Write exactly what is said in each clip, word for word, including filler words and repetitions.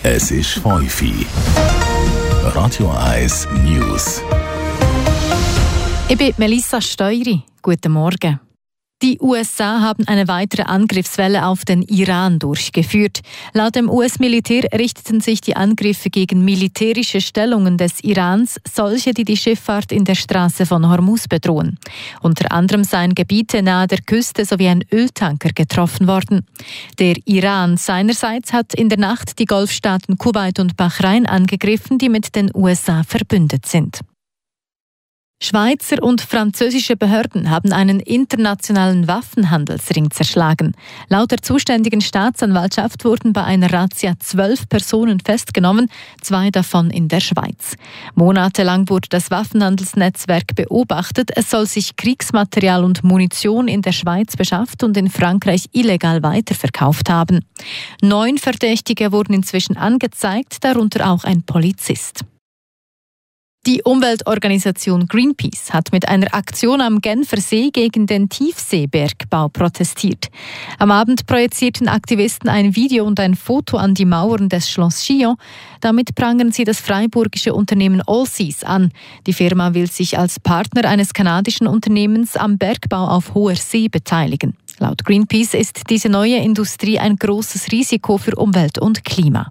Es ist fünf Uhr. Radio eins News. Ich bin Melissa Steury. Guten Morgen. Die U S A haben eine weitere Angriffswelle auf den Iran durchgeführt. Laut dem U S-Militär richteten sich die Angriffe gegen militärische Stellungen des Irans, solche, die die Schifffahrt in der Straße von Hormuz bedrohen. Unter anderem seien Gebiete nahe der Küste sowie ein Öltanker getroffen worden. Der Iran seinerseits hat in der Nacht die Golfstaaten Kuwait und Bahrain angegriffen, die mit den U S A verbündet sind. Schweizer und französische Behörden haben einen internationalen Waffenhandelsring zerschlagen. Laut der zuständigen Staatsanwaltschaft wurden bei einer Razzia zwölf Personen festgenommen, zwei davon in der Schweiz. Monatelang wurde das Waffenhandelsnetzwerk beobachtet. Es soll sich Kriegsmaterial und Munition in der Schweiz beschafft und in Frankreich illegal weiterverkauft haben. Neun Verdächtige wurden inzwischen angezeigt, darunter auch ein Polizist. Die Umweltorganisation Greenpeace hat mit einer Aktion am Genfer See gegen den Tiefseebergbau protestiert. Am Abend projizierten Aktivisten ein Video und ein Foto an die Mauern des Schloss Chillon. Damit prangern sie das freiburgische Unternehmen Allseas an. Die Firma will sich als Partner eines kanadischen Unternehmens am Bergbau auf hoher See beteiligen. Laut Greenpeace ist diese neue Industrie ein großes Risiko für Umwelt und Klima.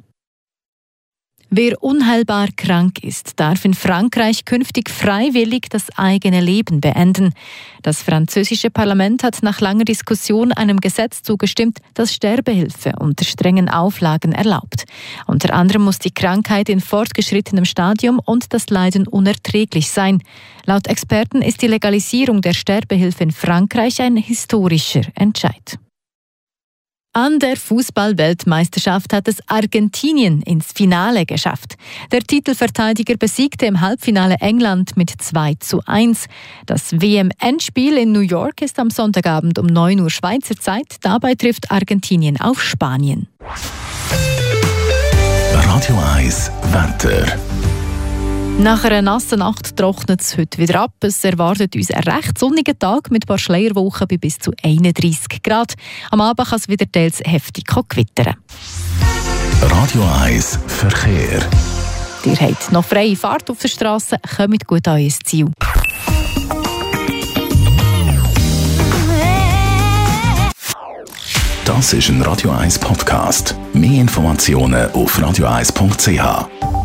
Wer unheilbar krank ist, darf in Frankreich künftig freiwillig das eigene Leben beenden. Das französische Parlament hat nach langer Diskussion einem Gesetz zugestimmt, das Sterbehilfe unter strengen Auflagen erlaubt. Unter anderem muss die Krankheit in fortgeschrittenem Stadium und das Leiden unerträglich sein. Laut Experten ist die Legalisierung der Sterbehilfe in Frankreich ein historischer Entscheid. An der Fußball-Weltmeisterschaft hat es Argentinien ins Finale geschafft. Der Titelverteidiger besiegte im Halbfinale England mit zwei zu eins. Das W M-Endspiel in New York ist am Sonntagabend um neun Uhr Schweizer Zeit. Dabei trifft Argentinien auf Spanien. Radio eins Wetter. Nach einer nassen Nacht trocknet es heute wieder ab. Es erwartet uns einen recht sonnigen Tag mit ein paar Schleierwochen bei bis zu einunddreissig Grad. Am Abend kann es wieder teils heftig gewittern. Radio eins Verkehr. Ihr habt noch freie Fahrt auf der Straße, kommt gut an euer Ziel. Das ist ein Radio eins Podcast. Mehr Informationen auf radio eins punkt c h.